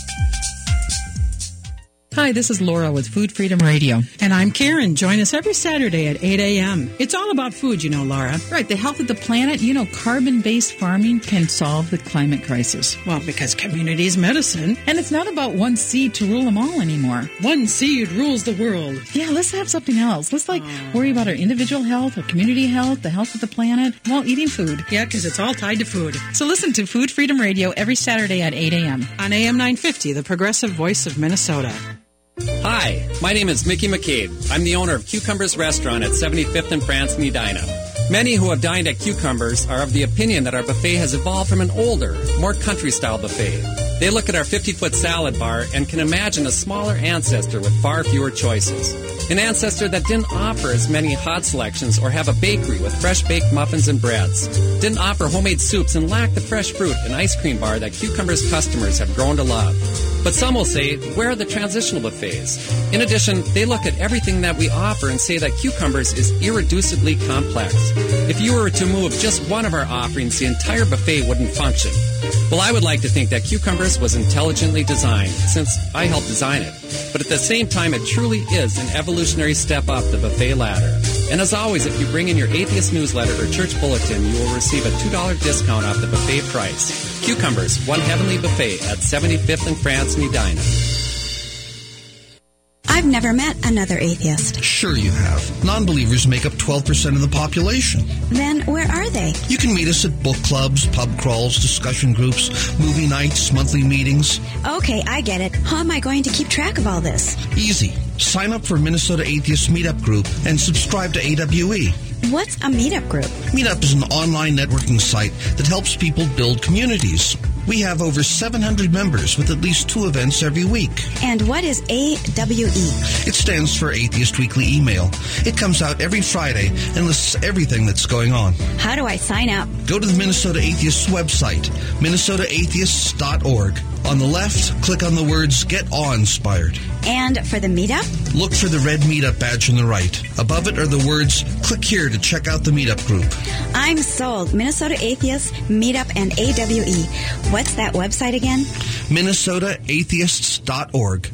Hi, this is Laura with Food Freedom Radio. And I'm Karen. Join us every Saturday at eight a.m. It's all about food, you know, Laura. Right, the health of the planet. You know, carbon-based farming can solve the climate crisis. Well, because community is medicine. And it's not about one seed to rule them all anymore. One seed rules the world. Yeah, let's have something else. Let's, like, oh. worry about our individual health, our community health, the health of the planet, while eating food. Yeah, because it's all tied to food. So listen to Food Freedom Radio every Saturday at eight a.m. on A M nine fifty, the progressive voice of Minnesota. Hi, my name is Mickey McCabe. I'm the owner of Cucumbers Restaurant at seventy-fifth and France in Edina. Many who have dined at Cucumbers are of the opinion that our buffet has evolved from an older, more country-style buffet. They look at our fifty-foot salad bar and can imagine a smaller ancestor with far fewer choices. An ancestor that didn't offer as many hot selections or have a bakery with fresh-baked muffins and breads. Didn't offer homemade soups and lacked the fresh fruit and ice cream bar that Cucumbers customers have grown to love. But some will say, where are the transitional buffets? In addition, they look at everything that we offer and say that Cucumbers is irreducibly complex. If you were to move just one of our offerings, the entire buffet wouldn't function. Well, I would like to think that Cucumbers was intelligently designed, since I helped design it. But at the same time, it truly is an evolutionary step up the buffet ladder. And as always, if you bring in your atheist newsletter or church bulletin, you will receive a two dollars discount off the buffet price. Cucumbers, one heavenly buffet at seventy-fifth and France in Edina. I've never met another atheist. Sure you have. Non-believers make up twelve percent of the population. Then where are they? You can meet us at book clubs, pub crawls, discussion groups, movie nights, monthly meetings. Okay, I get it. How am I going to keep track of all this? Easy. Sign up for Minnesota Atheist Meetup Group and subscribe to A W E. What's a meetup group? Meetup is an online networking site that helps people build communities. We have over seven hundred members with at least two events every week. And what is A W E? It stands for Atheist Weekly Email. It comes out every Friday and lists everything that's going on. How do I sign up? Go to the Minnesota Atheists website, minnesota atheists dot org. On the left, click on the words Get Awe-Inspired. And for the meetup? Look for the red meetup badge on the right. Above it are the words, click here to check out the meetup group. I'm sold. Minnesota Atheists, Meetup, and A W E. What's that website again? minnesota atheists dot org.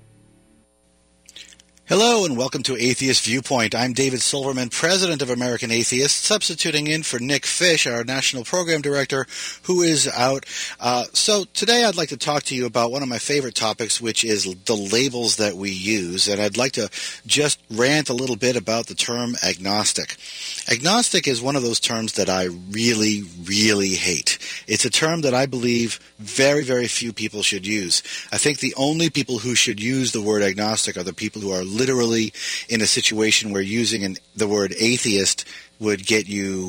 Hello and welcome to Atheist Viewpoint. I'm David Silverman, President of American Atheists, substituting in for Nick Fish, our National Program Director, who is out. Uh, so today I'd like to talk to you about one of my favorite topics, which is the labels that we use. And I'd like to just rant a little bit about the term agnostic. Agnostic is one of those terms that I really, really hate. It's a term that I believe very, very few people should use. I think the only people who should use the word agnostic are the people who are literally in a situation where using an, the word atheist would get you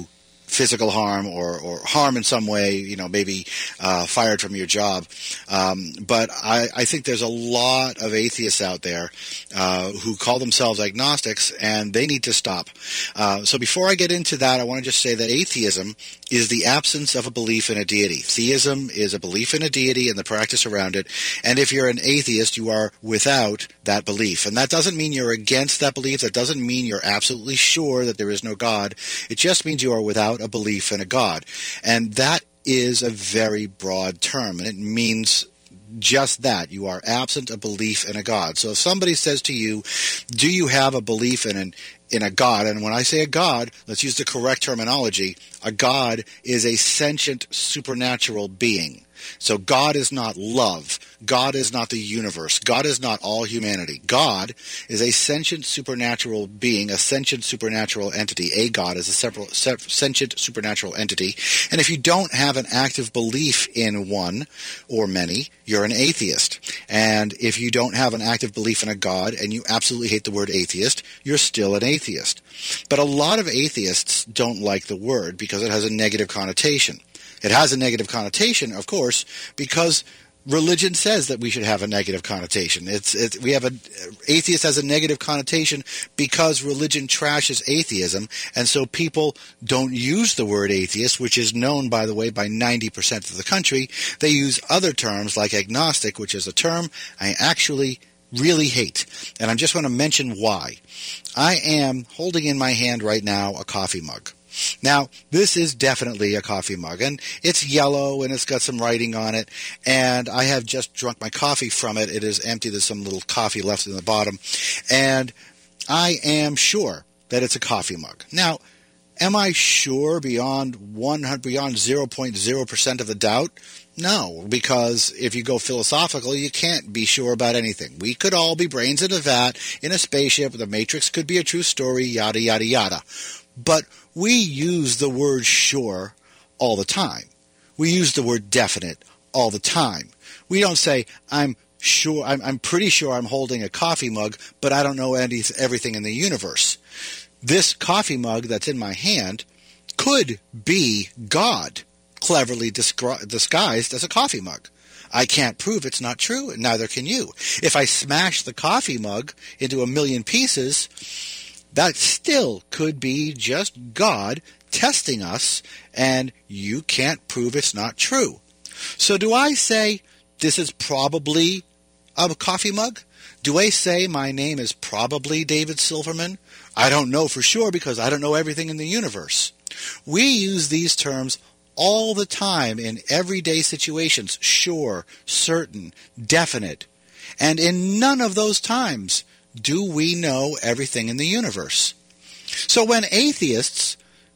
physical harm or, or harm in some way, you know, maybe uh, fired from your job. Um, but I, I think there's a lot of atheists out there uh, who call themselves agnostics, and they need to stop. Uh, so before I get into that, I want to just say that atheism is the absence of a belief in a deity. Theism is a belief in a deity and the practice around it. And if you're an atheist, you are without that belief. And that doesn't mean you're against that belief. That doesn't mean you're absolutely sure that there is no God. It just means you are without a belief in a God. And that is a very broad term, and it means just that. You are absent a belief in a God. So if somebody says to you, do you have a belief in an in a God? And when I say a God, let's use the correct terminology. A God is a sentient supernatural being. So God is not love. God is not the universe. God is not all humanity. God is a sentient supernatural being, a sentient supernatural entity. A God is a several, se- sentient supernatural entity. And if you don't have an active belief in one or many, you're an atheist. And if you don't have an active belief in a God and you absolutely hate the word atheist, you're still an atheist. But a lot of atheists don't like the word because it has a negative connotation. It has a negative connotation, of course, because religion says that we should have a negative connotation. It's, it's we have a atheist has a negative connotation because religion trashes atheism, and so people don't use the word atheist, which is known, by the way, by ninety percent of the country. They use other terms like agnostic, which is a term I actually really hate, and I just want to mention why. I am holding in my hand right now a coffee mug. Now, this is definitely a coffee mug, and it's yellow, and it's got some writing on it, and I have just drunk my coffee from it. It is empty. There's some little coffee left in the bottom, and I am sure that it's a coffee mug. Now, am I sure beyond one hundred, beyond zero point zero percent of the doubt? No, because if you go philosophical, you can't be sure about anything. We could all be brains in a vat, in a spaceship, the Matrix could be a true story, yada, yada, yada. But we use the word sure all the time. We use the word definite all the time. We don't say, I'm sure, I'm, I'm pretty sure I'm holding a coffee mug, but I don't know any, everything in the universe. This coffee mug that's in my hand could be God, cleverly disgu- disguised as a coffee mug. I can't prove it's not true, and neither can you. If I smash the coffee mug into a million pieces, that still could be just God testing us, and you can't prove it's not true. So do I say this is probably a coffee mug? Do I say my name is probably David Silverman? I don't know for sure because I don't know everything in the universe. We use these terms all the time in everyday situations: sure, certain, definite. And in none of those times do we know everything in the universe. So when atheists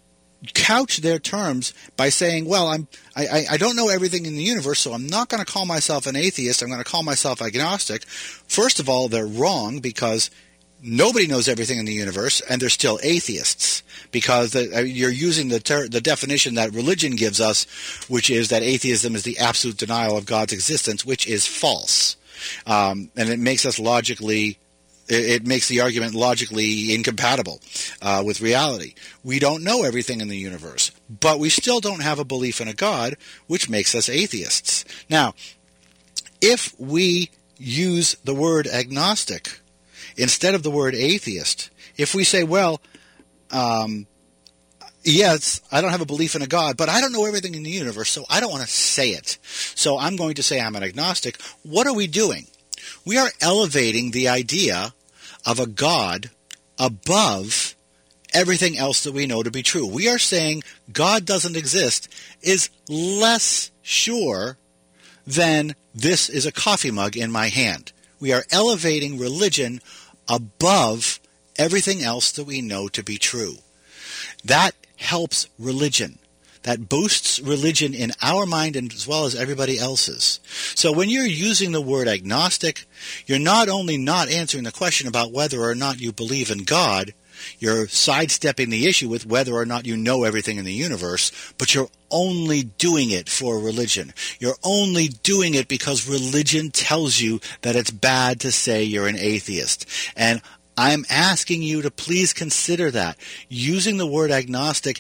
couch their terms by saying, well, I'm, I, I don't know everything in the universe, so I'm not going to call myself an atheist, I'm going to call myself agnostic, first of all, they're wrong because nobody knows everything in the universe, and they're still atheists because the, you're using the, ter- the definition that religion gives us, which is that atheism is the absolute denial of God's existence, which is false. Um, and it makes us logically It makes the argument logically incompatible uh, with reality. We don't know everything in the universe, but we still don't have a belief in a God, which makes us atheists. Now, if we use the word agnostic instead of the word atheist, if we say, well, um, yes, I don't have a belief in a God, but I don't know everything in the universe, so I don't want to say it. So I'm going to say I'm an agnostic. What are we doing? We are elevating the idea of a God above everything else that we know to be true. We are saying God doesn't exist is less sure than this is a coffee mug in my hand. We are elevating religion above everything else that we know to be true. That helps religion. That boosts religion in our mind and as well as everybody else's. So when you're using the word agnostic, you're not only not answering the question about whether or not you believe in God, you're sidestepping the issue with whether or not you know everything in the universe, but you're only doing it for religion. You're only doing it because religion tells you that it's bad to say you're an atheist. And I'm asking you to please consider that. Using the word agnostic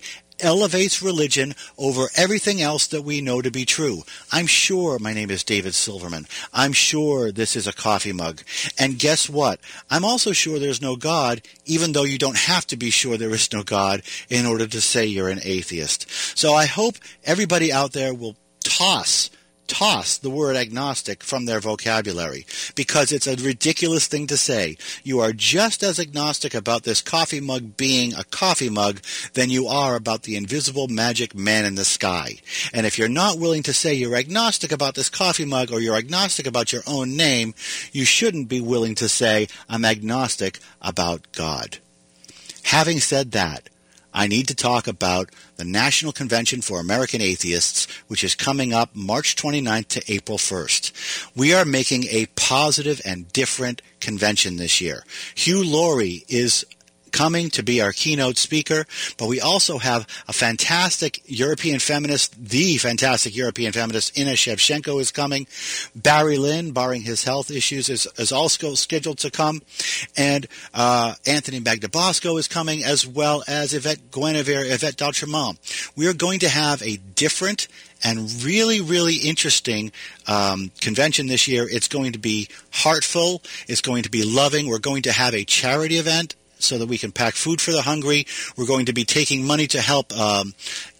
elevates religion over everything else that we know to be true. I'm sure my name is David Silverman. I'm sure this is a coffee mug. And guess what? I'm also sure there's no God, even though you don't have to be sure there is no God in order to say you're an atheist. So I hope everybody out there will toss toss the word agnostic from their vocabulary, because it's a ridiculous thing to say. You are just as agnostic about this coffee mug being a coffee mug than you are about the invisible magic man in the sky. And if you're not willing to say you're agnostic about this coffee mug, or you're agnostic about your own name, you shouldn't be willing to say, I'm agnostic about God. Having said that, I need to talk about the National Convention for American Atheists, which is coming up March twenty-ninth to April first. We are making a positive and different convention this year. Hugh Laurie is coming to be our keynote speaker, but we also have a fantastic European feminist, the fantastic European feminist, Inna Shevchenko is coming. Barry Lynn, barring his health issues, is, is also scheduled to come. And uh, Anthony Magnabosco is coming, as well as Yvette Guinevere, Yvette d'Autremont. We are going to have a different and really, really interesting um, convention this year. It's going to be heartful. It's going to be loving. We're going to have a charity event so that we can pack food for the hungry. We're going to be taking money to help um,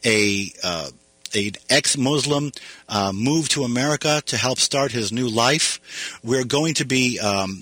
a uh, an ex-Muslim uh, move to America to help start his new life. We're going to be um,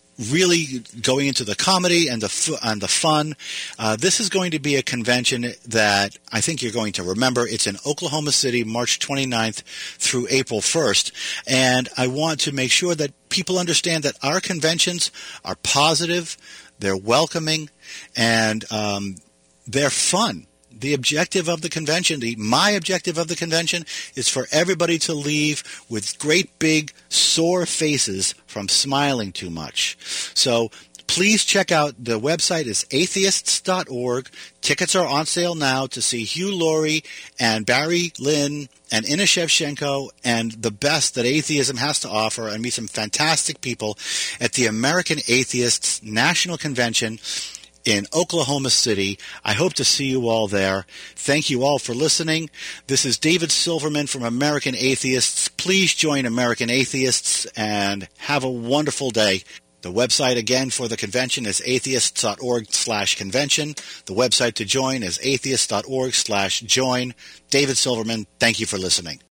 really going into the comedy and the fu- and the fun. Uh, this is going to be a convention that I think you're going to remember. It's in Oklahoma City, March twenty-ninth through April first. And I want to make sure that people understand that our conventions are positive, they're welcoming, and um, they're fun. The objective of the convention, the, my objective of the convention, is for everybody to leave with great big sore faces from smiling too much. So please check out, the website is atheists dot org. Tickets are on sale now to see Hugh Laurie and Barry Lynn and Inna Shevchenko and the best that atheism has to offer, and meet some fantastic people at the American Atheists National Convention in Oklahoma City. I hope to see you all there. Thank you all for listening. This is David Silverman from American Atheists. Please join American Atheists and have a wonderful day. The website again for the convention is atheists dot org slash convention. The website to join is atheists dot org slash join. David Silverman, thank you for listening.